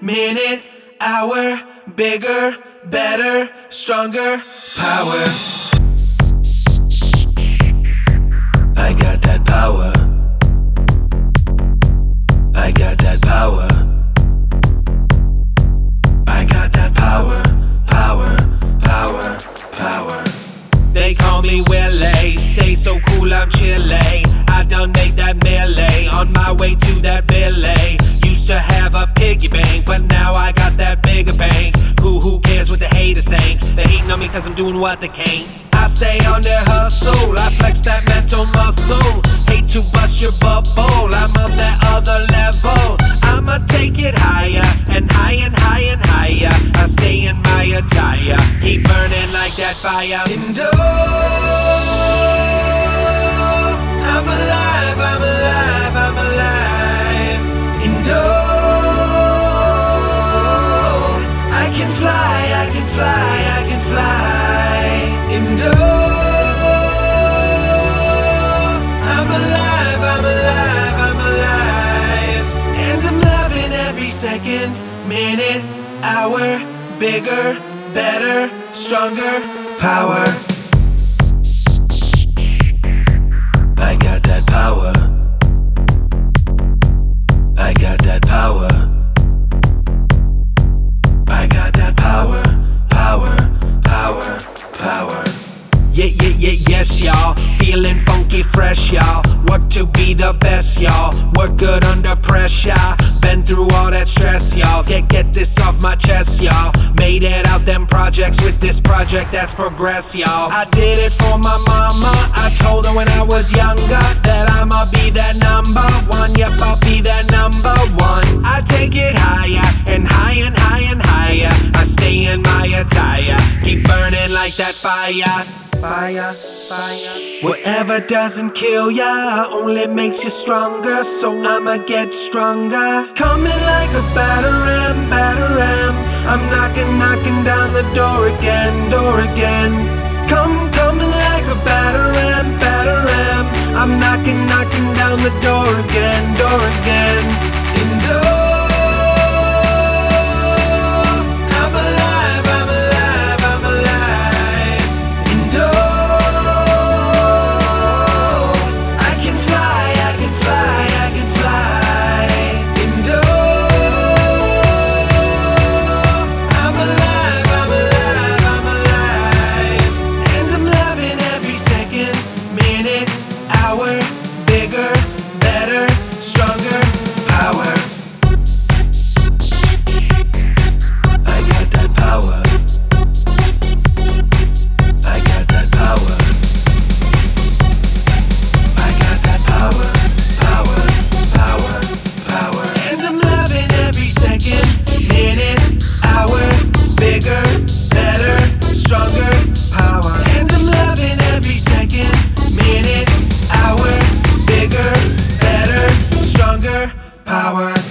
minute, hour, bigger, better, stronger, power. I got that power. I got that power. I got that power, power, power, power. They call me Willie, stay so cool, I'm chilly. I done made that melee, on my way to that Billy. Used to have a piggy bank, but now I got that bigger bank. Who cares what the haters think? They hating on me cause I'm doing what they can't. I stay on their hustle, I flex that mental muscle. Hate to bust your bubble, I'm on that other level. I'ma take it higher, and higher and higher and higher. I stay in my attire, keep burning like that fire. And I'm alive, I'm alive, I'm alive. And I can fly, I can fly, I can fly. And I'm alive, I'm alive, I'm alive. And I'm loving every second, minute, hour, bigger, better, stronger, power. I got that power. I got that power. I got that power, power, power, power. Yeah, yeah, yeah, yes, y'all. Feeling funky, fresh, y'all. Work to be the best, y'all. Work good under pressure. Been through all that stress, y'all. Get this off my chest, y'all. Made it out them projects with this project that's progress, y'all. I did it for my mama. I told her when I was younger that I'ma be that number one. Yep, I'll be that number one. I take it higher and higher and higher and higher. I stay in my attire, keep burning like that fire. Fire, fire. Whatever doesn't kill ya only makes you stronger, so I'ma get stronger. Coming like a batter ram, batter ram. I'm knocking, knocking down the door again, door again. Coming like a batter ram, batter ram. I'm knocking, knocking down the door again, door again. And I'm alive, I'm alive, I'm alive. And I can fly, I can fly, I can fly. And I'm alive, I'm alive, I'm alive. And I'm loving every second, minute, hour, bigger, better, stronger, power. I got that power. I got that power. I got that power, power, power, power. And I'm loving every second, minute, hour, bigger, better, stronger, power. And I'm loving every second, minute, hour, bigger, better, stronger, power.